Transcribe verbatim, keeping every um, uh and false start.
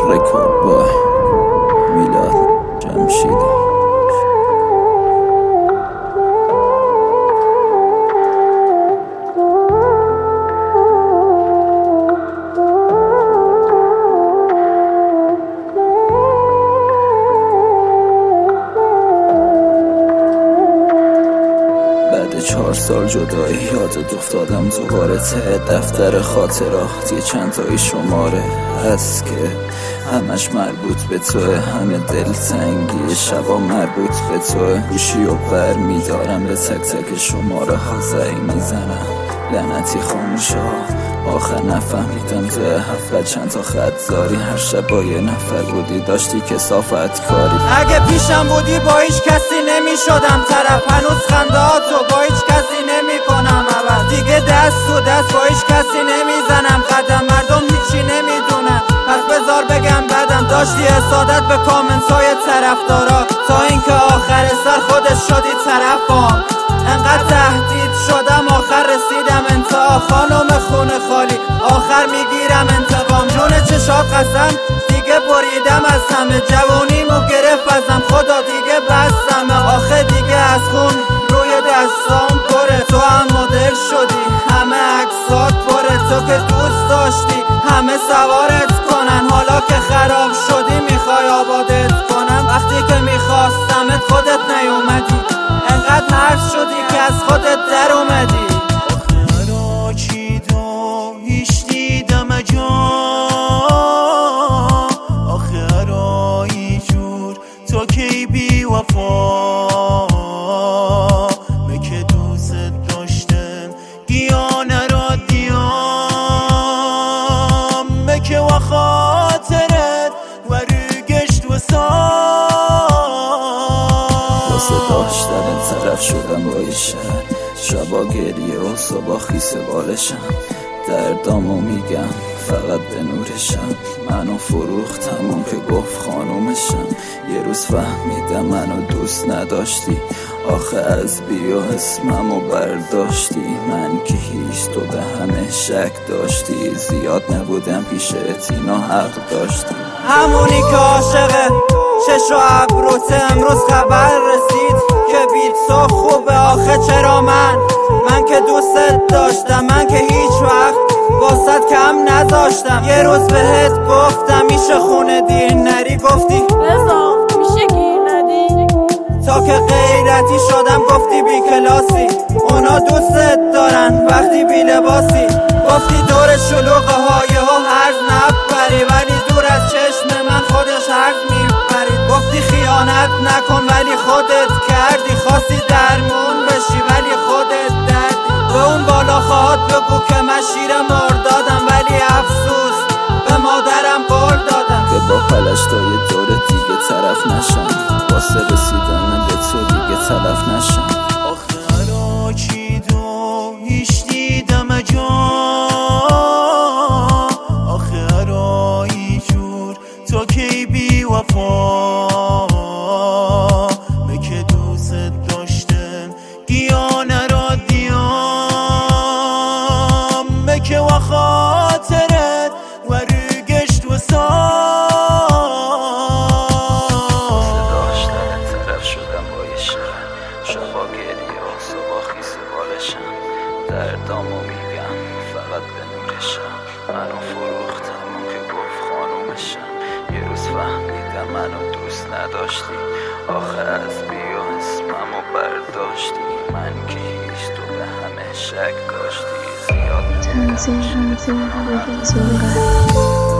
رکورد بای میلاد جمشیدی. چهار سال جدایی یادت افتادم دوباره ته دفتر خاطرات یه چند تایی شماره هست که همش مربوط به توه، همه دلتنگی شبا مربوط به توه. گوشی و بر میدارم به تک تک شماره ها زنگ میزنم لعنتی خاموشه ها. آخر نفهمیدم توی هفت چند تا خط داری، هر شب با یه نفر بودی داشتی کثافت کاری. اگه پیشم بودی با هیچ کسی نمی شدم طرف، هنوز خندهاتو با هیچ کسی نمی کنم عوض. دیگه دست تو دست با هیچ کسی نمی زنم قدم، مردم هیچی نمی دونن پس بذار بگم بدم. داشتی حسادت به کامنت های طرفدارا تا اینکه آخر سر خودت شدی طرفام. انقدر تهدید شدم آخر رسیدم انتها، خانم خونه خالی آخر میگیرم انتقام. جون چشات قسم دیگه بریدم از همه، جوونیمو گرفت ازم خدا دیگه بستمه. آخه دیگه از خون روی دستام پره، تو هم مدل شدی همه عکسات پره. تو که دوست داشتی همه سوارت کنن، حالا که خراب شدی میخوای آبادت کنم. وقتی که میخواستمت خودت نیومدی، انقدر حرف شدی که از خودت در اومدی. آخه هراکی دو هیچ دیدم اجا، آخه هرایی جور تو کی بی وفا. مکه دوست داشتم دیانه را دیام، مکه و خاطرت و رگشت و سام. واسه داشتن طرف شدم با شهر، شبا گریه و صبح خیس بالشم. دردامو میگم فقط به نورشم، منو فروختم اون که گفت خانومشم. یه روز فهمیدم منو دوست نداشتی، آخه از بیو اسممو برداشتی. من که هیچ تو به همه شک داشتی، زیاد نبودم پیشت اینا حق داشتی. همونی که عاشقه چش و ابروت امروز خبر رسید که بیت تو خوبه. آخه چرا من من که دوستت داشتم، من که هیچ وقت واسط کم نذاشتم. یه روز بهت گفتم میشه خونه دیر نری، گفتی بزا میشه گیر ندی. تا که غیرتی شدم گفتی بی کلاسی، اونا دوستت دارن وقتی بی لباسی. گفتی دور شلوغه های ها هرز نبری، ولی دور از چشم من خودش هرز میبری. گفتی خیانت نکن ولی خودت کردی، خواستی درمون بشی ولی خودت دردی. به اون بالا خواهد بگو که من شیر مردادم، ولی افسوس به مادرم قول دادم که با پلشتای دور دیگه طرف نشم، واسه رسیدن به تو دیگه تلف نشم. آخه هراکی دو هیچ دیدم اجا، آخه هرایی جور تو کی بی وفا. مکه دوست داشتم دیانه را دیام، مکه و خاطرت و رگشت و سام. شدم با یه شهر، شبا گریه و صبح خیس بالشم. دردامو میگم فقط به نورشم، منو فروختم اون که گفت خانومشم. یه روز فهمیدم منو دوست نداشتی، آخه از بیو اسممو برداشتی. من که هیچ تو به همه شک داشتی، زیاد تنزیل تنزیل